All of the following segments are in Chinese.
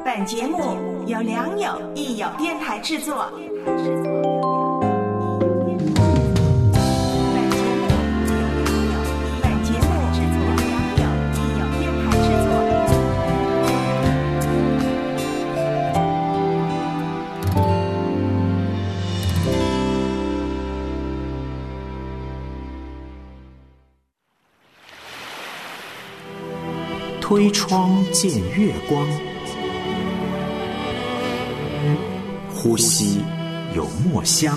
本节目由良友益友电台制作。 推窗见月光，呼吸有墨香。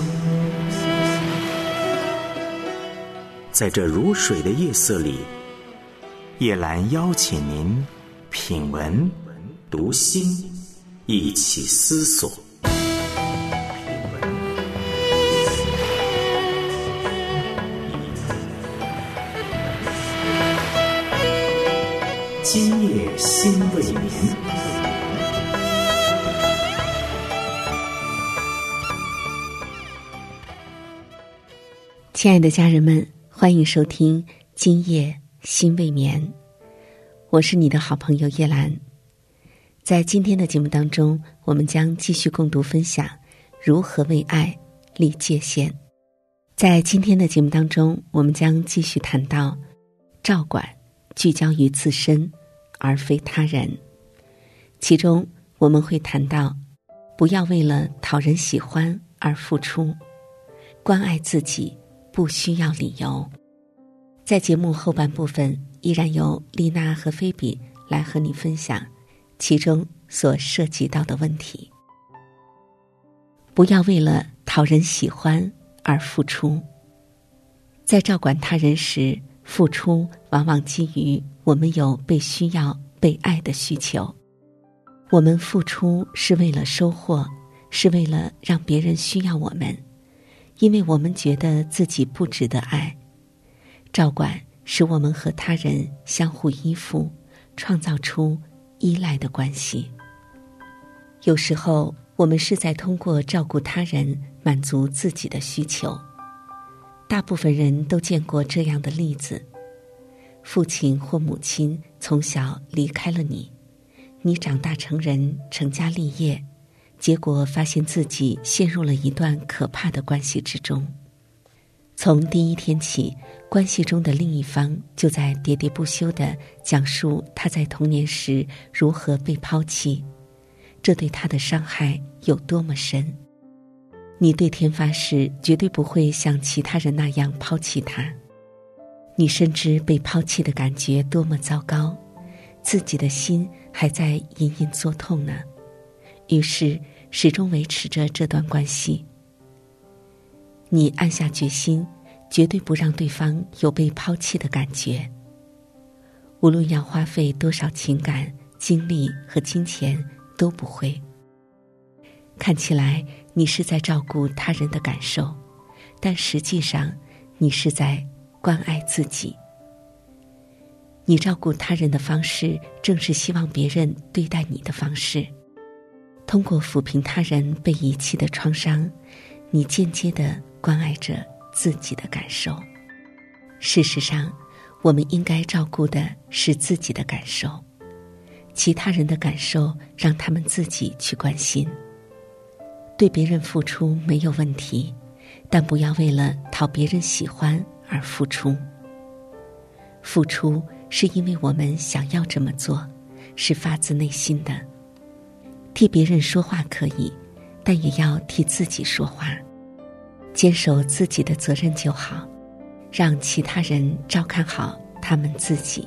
在这如水的夜色里，叶兰邀请您品文读心，一起思索。今夜心未眠。 亲爱的家人们，欢迎收听今夜心未眠，我是你的好朋友叶兰。在今天的节目当中，我们将继续共读分享如何为爱立界限。在今天的节目当中，我们将继续谈到照管聚焦于自身而非他人，其中我们会谈到不要为了讨人喜欢而付出，关爱自己不需要理由。在节目后半部分，依然由丽娜和菲比来和你分享其中所涉及到的问题。不要为了讨人喜欢而付出。在照管他人时，付出往往基于我们有被需要、被爱的需求。我们付出是为了收获，是为了让别人需要我们，因为我们觉得自己不值得爱。照管使我们和他人相互依附，创造出依赖的关系。有时候，我们是在通过照顾他人满足自己的需求。大部分人都见过这样的例子：父亲或母亲从小离开了你，你长大成人，成家立业，结果发现自己陷入了一段可怕的关系之中。从第一天起，关系中的另一方就在喋喋不休地讲述他在童年时如何被抛弃，这对他的伤害有多么深。你对天发誓，绝对不会像其他人那样抛弃他。你深知被抛弃的感觉多么糟糕，自己的心还在隐隐作痛呢，于是始终维持着这段关系。你暗下决心，绝对不让对方有被抛弃的感觉。无论要花费多少情感、精力和金钱，都不会。看起来你是在照顾他人的感受，但实际上你是在关爱自己。你照顾他人的方式，正是希望别人对待你的方式。通过抚平他人被遗弃的创伤，你间接地关爱着自己的感受。事实上，我们应该照顾的是自己的感受，其他人的感受让他们自己去关心。对别人付出没有问题，但不要为了讨别人喜欢而付出。付出是因为我们想要这么做，是发自内心的。替别人说话可以，但也要替自己说话，坚守自己的责任就好，让其他人照看好他们自己。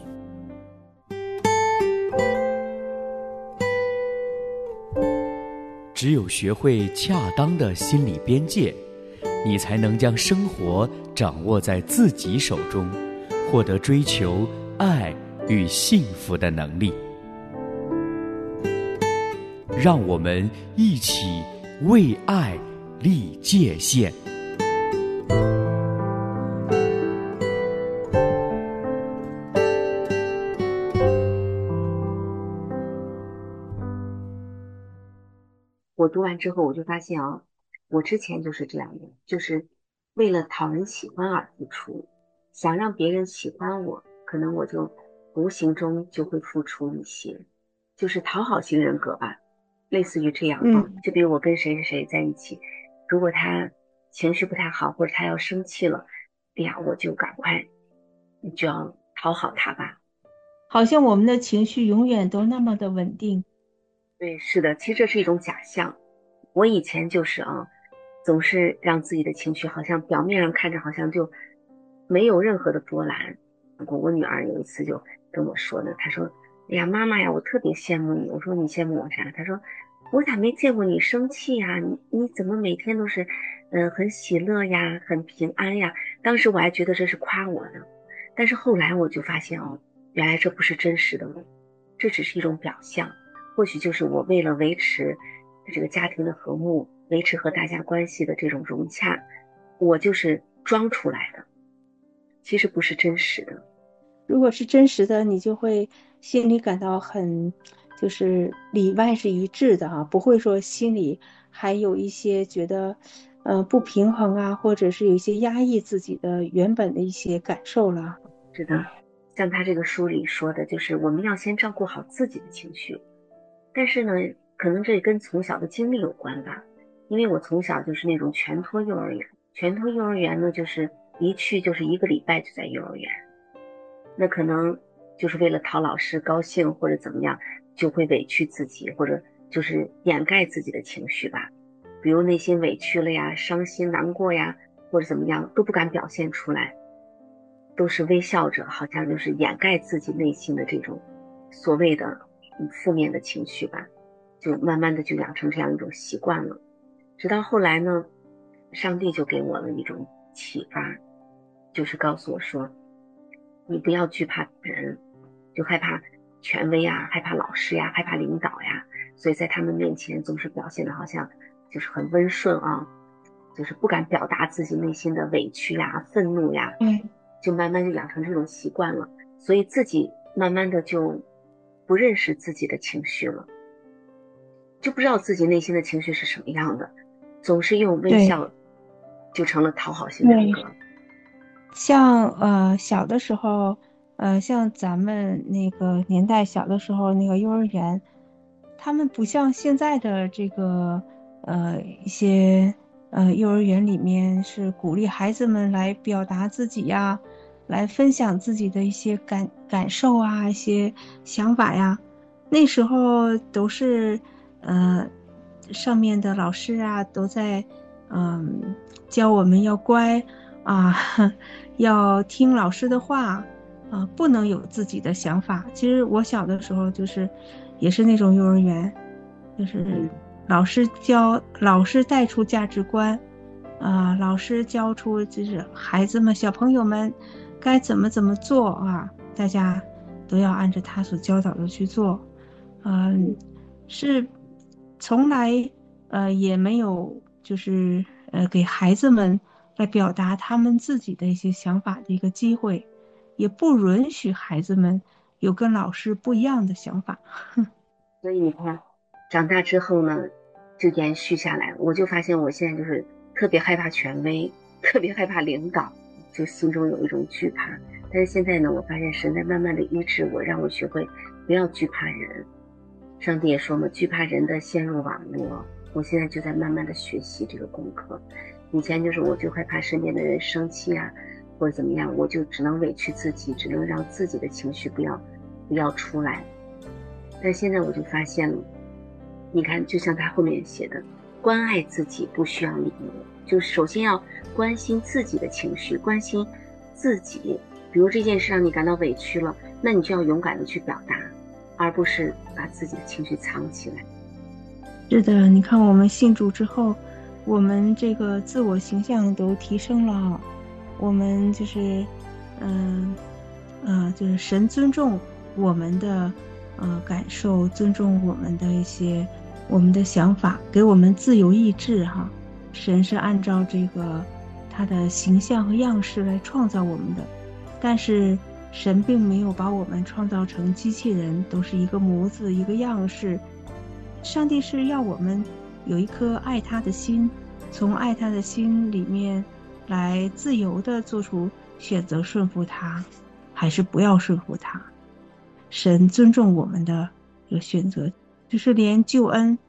只有学会恰当的心理边界，你才能将生活掌握在自己手中，获得追求爱与幸福的能力。让我们一起为爱立界限。 我读完之后，我就发现我之前就是这样的，就是为了讨人喜欢而付出，想让别人喜欢我，可能我就无形中就会付出一些，就是讨好型人格吧。 类似于这样啊。就比如我跟谁谁谁在一起，如果他情绪不太好，或者他要生气了，哎呀，我就赶快就要讨好他吧。 好像我们的情绪永远都那么的稳定。 对，是的，其实这是一种假象。我以前就是总是让自己的情绪好像表面上看着好像就没有任何的波澜。我女儿有一次就跟我说呢，她说：“哎呀，妈妈呀，我特别羡慕你。”我说：“你羡慕我啥？”她说：“我咋没见过你生气呀？你怎么每天都是很喜乐呀，很平安呀？”当时我还觉得这是夸我呢，但是后来我就发现原来这不是真实的我，这只是一种表象。或许就是我为了维持这个家庭的和睦，维持和大家关系的这种融洽，我就是装出来的，其实不是真实的。 如果是真实的，你就会心里感到很，就是里外是一致的啊，不会说心里还有一些觉得，不平衡啊，或者是有一些压抑自己的原本的一些感受了。 是的，像他这个书里说的，就是我们要先照顾好自己的情绪。但是呢，可能这跟从小的经历有关吧，因为我从小就是那种全托幼儿园，全托幼儿园呢，就是一去就是1个礼拜就在幼儿园。那可能就是为了讨老师高兴或者怎么样，就会委屈自己，或者就是掩盖自己的情绪吧。比如内心委屈了呀，伤心难过呀，或者怎么样，都不敢表现出来，都是微笑着，好像就是掩盖自己内心的这种所谓的负面的情绪吧，就慢慢的就养成这样一种习惯了。直到后来呢，上帝就给我了一种启发，就是告诉我说，你不要惧怕人，就害怕权威啊，害怕老师呀，害怕领导呀，所以在他们面前总是表现的好像就是很温顺啊，就是不敢表达自己内心的委屈呀、愤怒呀，就慢慢就养成这种习惯了，所以自己慢慢的就不认识自己的情绪了，就不知道自己内心的情绪是什么样的，总是用微笑就成了讨好型人格。 像小的时候，像咱们那个年代小的时候，那个幼儿园，他们不像现在的这个一些幼儿园里面是鼓励孩子们来表达自己呀，来分享自己的一些感受啊，一些想法呀。那时候都是上面的老师啊都在教我们要乖啊，要听老师的话啊，不能有自己的想法。其实我小的时候也是那种幼儿园，就是老师带出价值观啊，老师教出就是孩子们小朋友们该怎么做啊，大家都要按照他所教导的去做。是从来也没有就是给孩子们来表达他们自己的一些想法的一个机会，也不允许孩子们有跟老师不一样的想法。 所以你看，长大之后呢，就延续下来，我就发现我现在就是特别害怕权威，特别害怕领导，就心中有一种惧怕。但是现在呢，我发现神在慢慢的医治我，让我学会不要惧怕人。上帝也说嘛，惧怕人的陷入网络。我现在就在慢慢的学习这个功课。以前就是我就害怕身边的人生气啊，或者怎么样，我就只能委屈自己，只能让自己的情绪不要出来。但现在我就发现了，你看，就像他后面写的，关爱自己不需要理由，就是首先要关心自己的情绪，关心自己。比如这件事让你感到委屈了，那你就要勇敢的去表达，而不是把自己的情绪藏起来。 是的，你看我们信主之后，我们这个自我形象都提升了，我们就是就是神尊重我们的感受，尊重我们的一些我们的想法，给我们自由意志哈。神是按照这个他的形象和样式来创造我们的，但是神并没有把我们创造成机器人，都是一个模子一个样式。上帝是要我们有一颗爱他的心，从爱他的心里面来自由的做出选择，顺服他还是不要顺服他。神尊重我们的这个选择，就是连救恩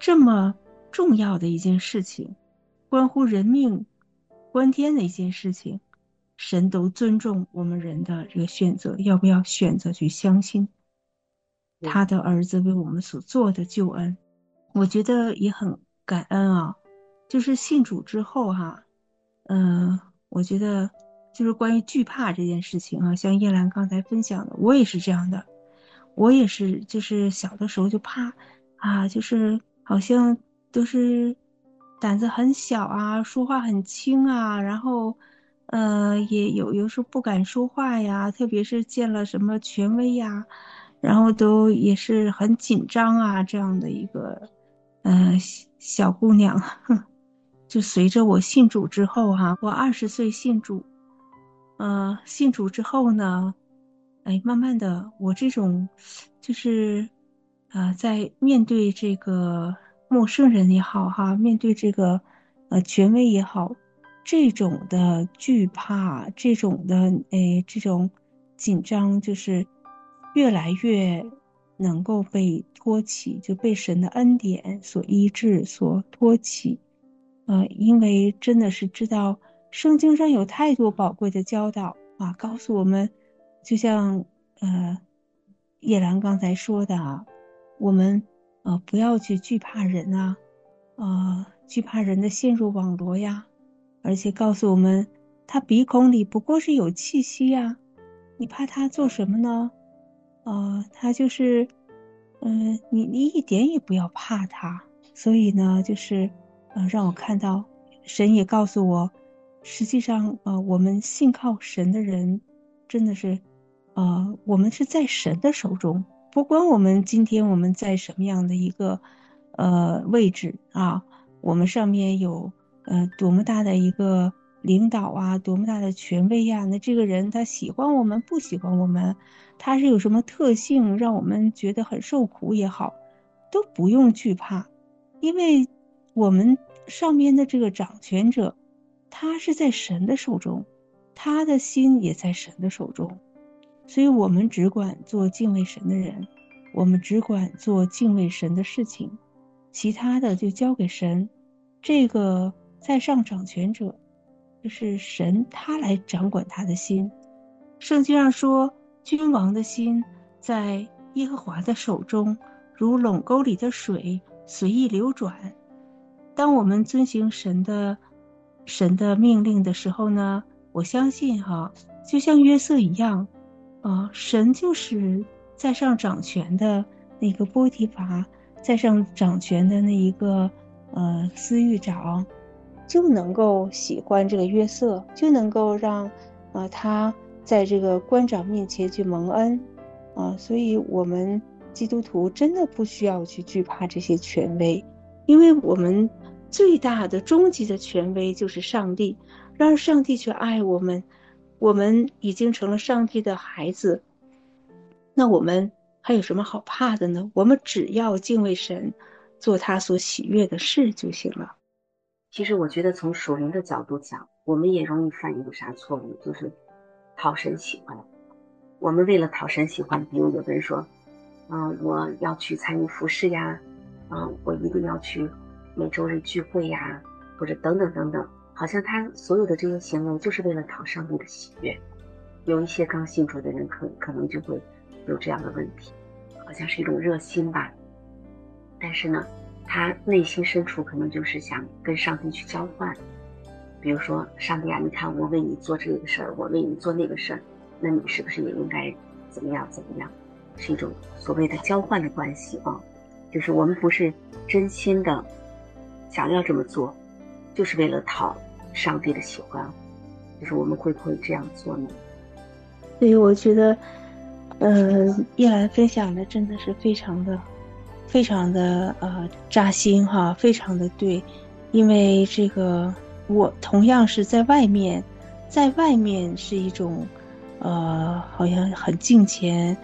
这么重要的一件事情，关乎人命关天的一件事情，神都尊重我们人的这个选择，要不要选择去相信他的儿子为我们所做的救恩。我觉得也很感恩啊，就是信主之后我觉得就是关于惧怕这件事情啊，像叶兰刚才分享的，我也是这样的，我也是就是小的时候就怕啊，就是好像都是胆子很小啊，说话很轻啊，然后也有时候不敢说话呀，特别是见了什么权威呀，然后都也是很紧张啊，这样的一个小姑娘。就随着我信主之后我20岁信主，信主之后呢，慢慢的我这种就是在面对这个陌生人也好面对这个权威也好，这种的惧怕，这种的这种紧张，就是越来越能够被托起，就被神的恩典所医治，所托起。因为真的是知道圣经上有太多宝贵的教导告诉我们，就像叶兰刚才说的我们不要去惧怕人惧怕人的陷入网罗呀，而且告诉我们他鼻孔里不过是有气息呀，你怕他做什么呢？他就是你一点也不要怕他。所以呢就是让我看到神也告诉我，实际上我们信靠神的人真的是我们是在神的手中，不管我们今天我们在什么样的一个位置我们上面有多么大的一个领导多么大的权威那这个人他喜欢我们不喜欢我们，他是有什么特性让我们觉得很受苦也好，都不用惧怕，因为我们上面的这个掌权者他是在神的手中，他的心也在神的手中，所以我们只管做敬畏神的人，我们只管做敬畏神的事情，其他的就交给神。这个在上掌权者就是神，他来掌管他的心。圣经上说，君王的心在耶和华的手中，如垄沟里的水随意流转。当我们遵行神的命令的时候呢，我相信就像约瑟一样神就是在上掌权的那个波提乏，在上掌权的那一个司狱长，就能够喜欢这个约瑟，就能够让他在这个官长面前去蒙恩所以我们基督徒真的不需要去惧怕这些权威，因为我们最大的终极的权威就是上帝，让上帝去爱我们，我们已经成了上帝的孩子，那我们还有什么好怕的呢？我们只要敬畏神，做他所喜悦的事就行了。 其实我觉得从属灵的角度讲，我们也容易犯一个啥错误，就是讨神喜欢。我们为了讨神喜欢，比如有的人说我要去参与服侍呀我一定要去每周日聚会呀，或者等等等等，好像他所有的这些行为就是为了讨上帝的喜悦。有一些刚信主的人可能就会有这样的问题，好像是一种热心吧，但是呢他内心深处可能就是想跟上帝去交换，比如说上帝你看我为你做这个事儿，我为你做那个事儿，那你是不是也应该怎么样怎么样，是一种所谓的交换的关系就是我们不是真心的想要这么做，就是为了讨上帝的喜欢，就是我们会不会这样做呢？ 所以我觉得叶兰分享的真的是非常的扎心非常的对。因为这个我同样是在外面是一种好像很敬虔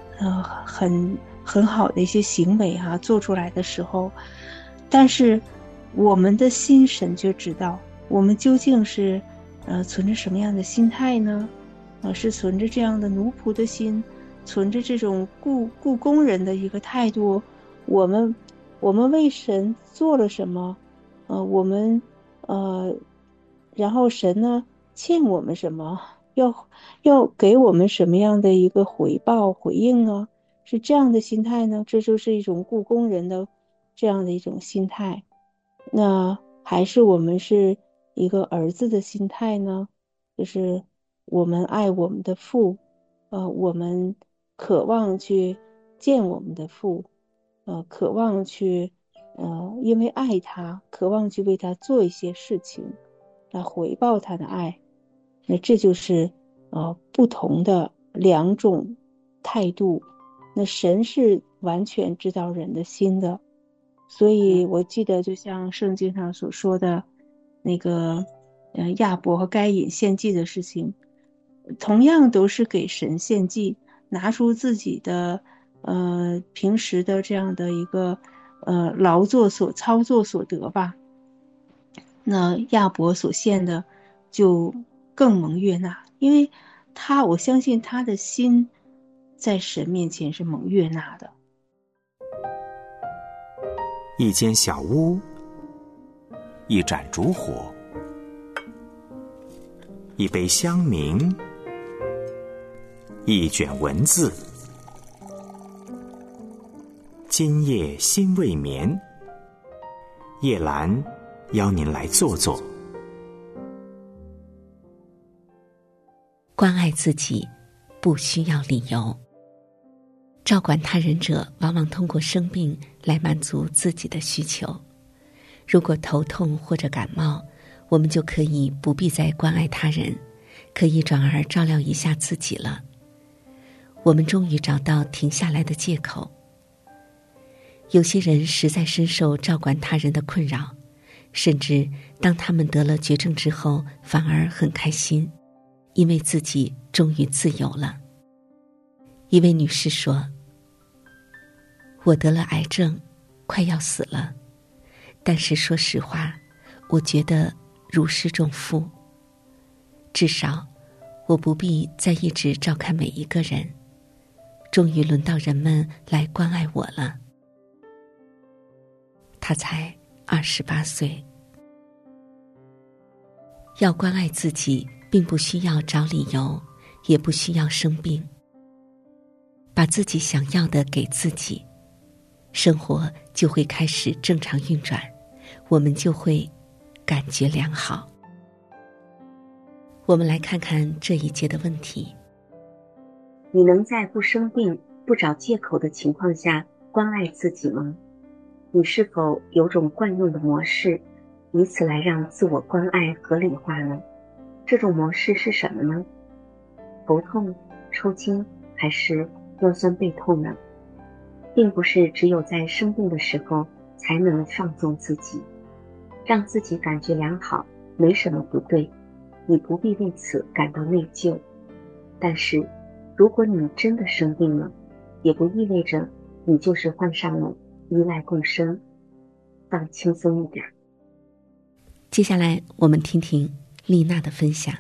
很好的一些行为做出来的时候，但是我们的心神却知道我们究竟是存着什么样的心态呢？是存着这样的奴仆的心，存着这种雇工人的一个态度，我们我们为神做了什么，我们然后神呢欠我们什么，要给我们什么样的一个回报回应呢？是这样的心态呢？这就是一种雇工人的这样的一种心态。那还是我们是一个儿子的心态呢？就是我们爱我们的父，我们渴望去见我们的父，渴望去因为爱他，渴望去为他做一些事情来回报他的爱。那这就是不同的两种态度。那神是完全知道人的心的，所以我记得就像圣经上所说的那个亚伯和该隐献祭的事情，同样都是给神献祭，拿出自己的平时的这样的一个劳作操作所得吧。那亚伯所献的就更蒙悦纳，因为我相信他的心在神面前是蒙悦纳的。 一间小屋，一盏烛火，一杯香茗，一卷文字。今夜心未眠，叶兰邀您来坐坐。 关爱自己不需要理由。照管他人者往往通过生病来满足自己的需求。如果头痛或者感冒，我们就可以不必再关爱他人，可以转而照料一下自己了。我们终于找到停下来的借口。有些人实在深受照管他人的困扰，甚至当他们得了绝症之后，反而很开心，因为自己终于自由了。一位女士说，我得了癌症，快要死了，但是说实话，我觉得如释重负。至少我不必再一直照看每一个人，终于轮到人们来关爱我了。她才28岁。要关爱自己，并不需要找理由，也不需要生病。把自己想要的给自己，生活就会开始正常运转，我们就会感觉良好。我们来看看这一节的问题。 你能在不生病、不找借口的情况下关爱自己吗？你是否有种惯用的模式，以此来让自我关爱合理化呢？这种模式是什么呢？头痛、抽筋，还是腰酸背痛呢？并不是只有在生病的时候才能放纵自己，让自己感觉良好没什么不对，你不必为此感到内疚。但是如果你真的生病了，也不意味着你就是患上了依赖共生，放轻松一点。 接下来我们听听丽娜的分享。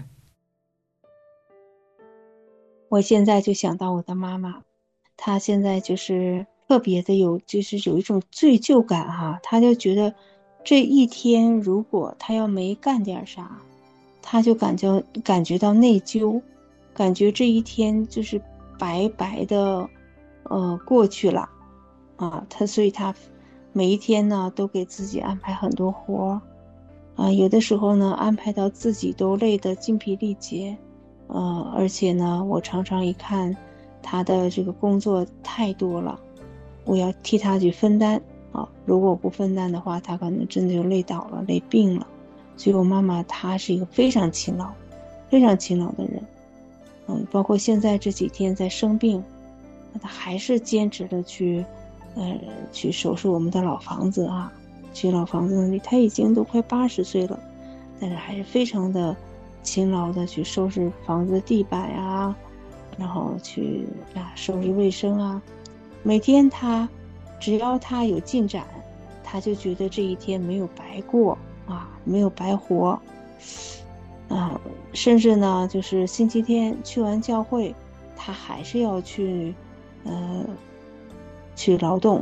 我现在就想到我的妈妈，她现在就是特别的有一种罪疚感哈，她就觉得这一天如果她要没干点啥，她就感觉到内疚，感觉这一天就是白白的过去了啊。所以她每一天呢都给自己安排很多活啊，有的时候呢安排到自己都累得筋疲力竭。而且呢，我常常一看他的这个工作太多了，我要替他去分担啊。如果我不分担的话，他可能真的就累倒了、累病了。所以我妈妈她是一个非常勤劳的人。包括现在这几天在生病，她还是坚持的去收拾我们的老房子啊。去老房子那里，她已经都快80岁了，但是还是非常的勤劳的去收拾房子的地板啊，然后去收拾卫生啊。每天只要他有进展，他就觉得这一天没有白过啊，没有白活啊。甚至呢，就是星期天去完教会，他还是要去劳动啊，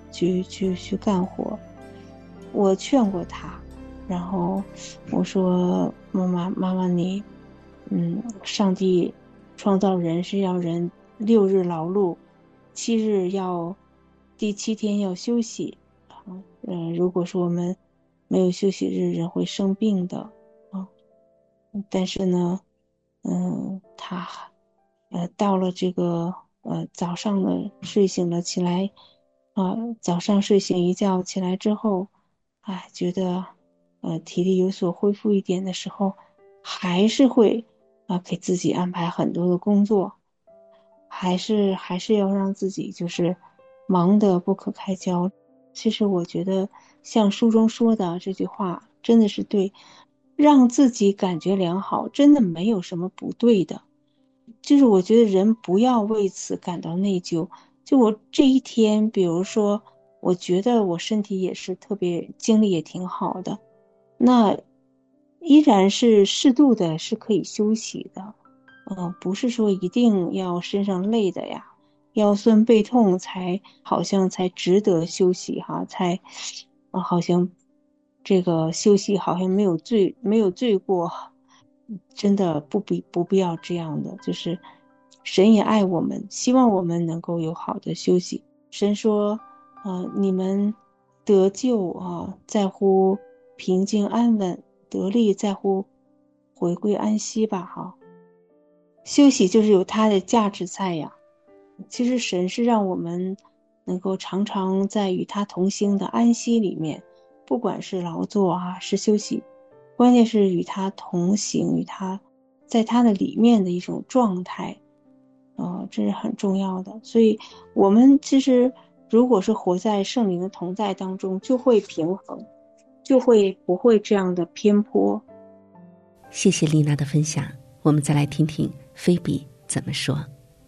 去干活。我劝过他，然后我说妈妈你，上帝创造人是要人6日劳碌，7日第7天要休息。如果说我们没有休息日，人会生病的啊。但是呢，他到了这个早上的睡醒了起来，早上睡醒一觉起来之后，觉得体力有所恢复一点的时候，还是会给自己安排很多的工作，还是要让自己就是忙得不可开交。其实我觉得像书中说的这句话真的是对，让自己感觉良好真的没有什么不对的。就是我觉得人不要为此感到内疚。就我这一天，比如说我觉得我身体也是特别精力也挺好的，那依然是适度的是可以休息的。不是说一定要身上累的呀，腰酸背痛好像才值得休息哈，好像这个休息好像没有罪过。真的不必要这样的，就是神也爱我们，希望我们能够有好的休息。神说你们得救在乎平静安稳，得力在乎回归安息吧哈。休息就是有它的价值在呀。其实神是让我们能够常常在与他同行的安息里面，不管是劳作是休息，关键是与他同行，与他在他的里面的一种状态，这是很重要的。所以我们其实如果是活在圣灵的同在当中，就会平衡，就会不会这样的偏颇。 谢谢丽娜的分享，我们再来听听菲比怎么说。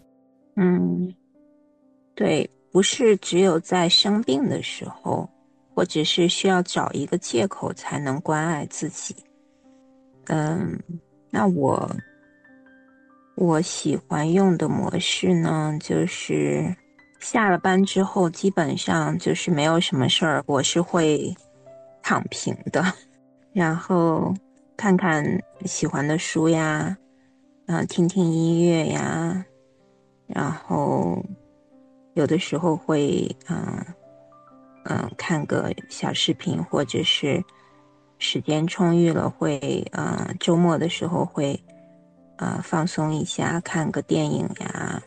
对，不是只有在生病的时候，或者是需要找一个借口才能关爱自己。那我喜欢用的模式呢，就是下了班之后基本上就是没有什么事儿，我是会躺平的，然后看看喜欢的书呀，听听音乐呀，然后有的时候会看个小视频，或者是时间充裕了会周末的时候会放松一下，看个电影呀。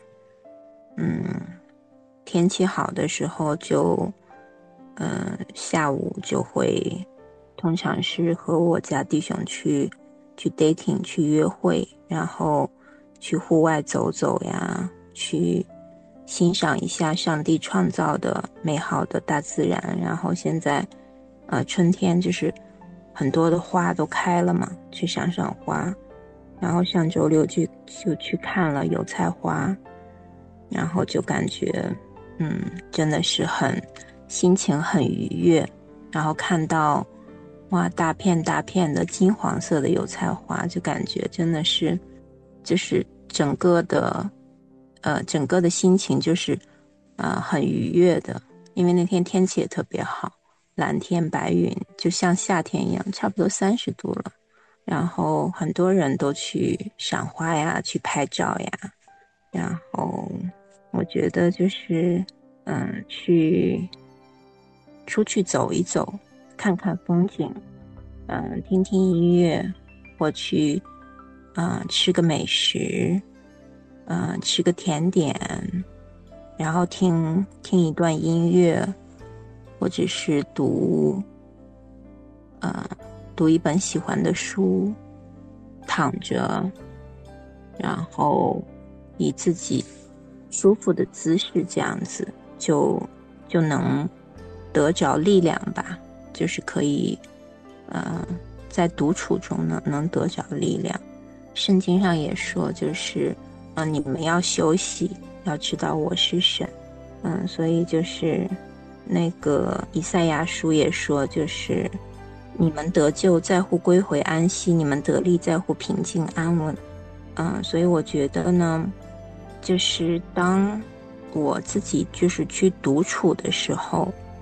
天气好的时候就下午就会通常是和我家弟兄去 dating 去约会，然后去户外走走呀，去欣赏一下上帝创造的美好的大自然。然后现在春天就是很多的花都开了嘛，去赏赏花。然后上周六就去看了油菜花，然后就感觉真的是心情很愉悦。然后看到大片大片的金黄色的油菜花，就感觉真的是就是整个的心情就是很愉悦的。因为那天天气也特别好，蓝天白云，就像夏天一样，差不多30度了。然后很多人都去赏花呀，去拍照呀。然后我觉得就是出去走一走，看看风景，听听音乐，或去吃个美食，吃个甜点，然后听一段音乐，或者是读一本喜欢的书，躺着，然后以自己舒服的姿势这样子就能得着力量吧，就是可以在独处中能得着力量。圣经上也说，就是你们要休息，要知道我是神。所以就是那个以赛亚书也说，就是你们得救在乎归回安息，你们得力在乎平静安稳。所以我觉得呢，就是当我自己就是去独处的时候，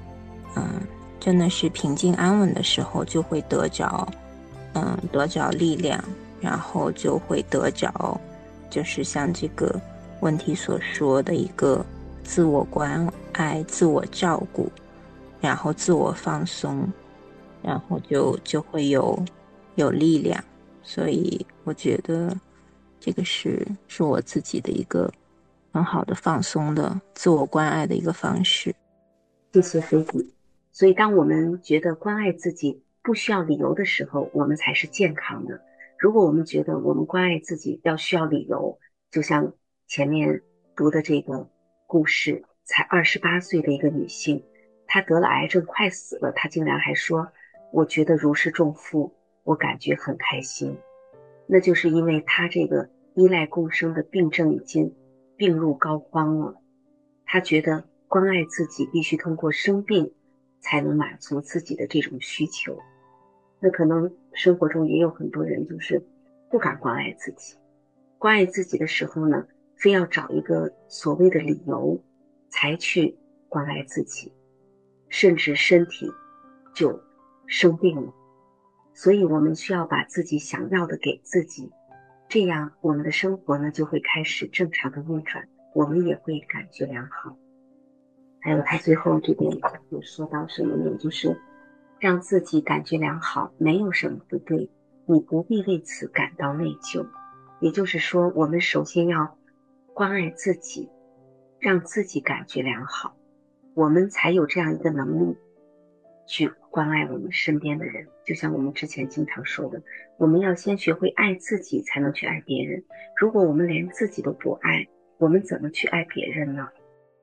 真的是平静安稳的时候，就会得着力量，然后就会得着，就是像这个问题所说的一个自我关爱、自我照顾，然后自我放松，然后就会有力量。所以我觉得这个是我自己的一个很好的放松的自我关爱的一个方式。 谢谢菲比。所以当我们觉得关爱自己不需要理由的时候，我们才是健康的。如果我们觉得我们关爱自己要需要理由，就像前面读的这个故事，才28岁的一个女性，她得了癌症快死了，她竟然还说我觉得如释重负，我感觉很开心。那就是因为她这个依赖共生的病症已经病入膏肓了，她觉得关爱自己必须通过生病才能满足自己的这种需求。那可能生活中也有很多人就是不敢关爱自己，关爱自己的时候呢，非要找一个所谓的理由才去关爱自己，甚至身体就生病了。所以我们需要把自己想要的给自己，这样我们的生活呢就会开始正常的运转，我们也会感觉良好。还有他最后这边有说到什么呢，就是让自己感觉良好没有什么不对，你不必为此感到内疚。也就是说，我们首先要关爱自己，让自己感觉良好，我们才有这样一个能力去关爱我们身边的人。就像我们之前经常说的，我们要先学会爱自己才能去爱别人。如果我们连自己都不爱，我们怎么去爱别人呢？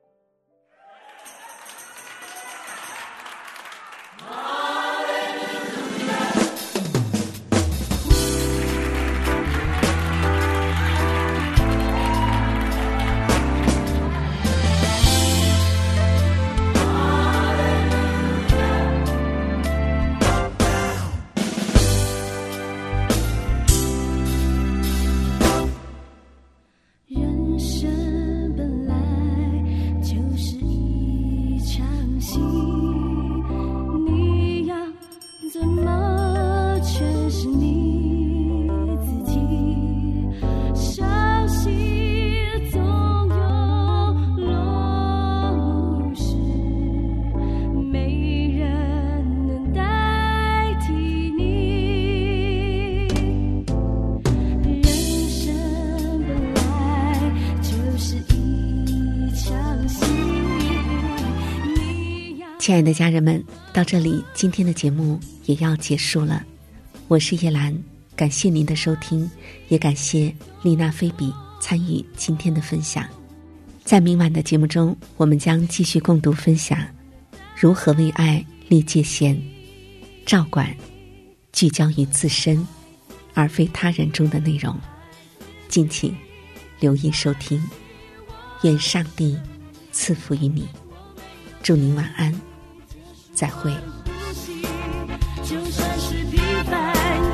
亲爱的家人们，到这里今天的节目也要结束了。我是叶兰，感谢您的收听，也感谢丽娜菲比参与今天的分享。在明晚的节目中，我们将继续共读分享如何为爱立界限，照管聚焦于自身而非他人中的内容。敬请留意收听，愿上帝赐福于你，祝您晚安，再会。 就算是平凡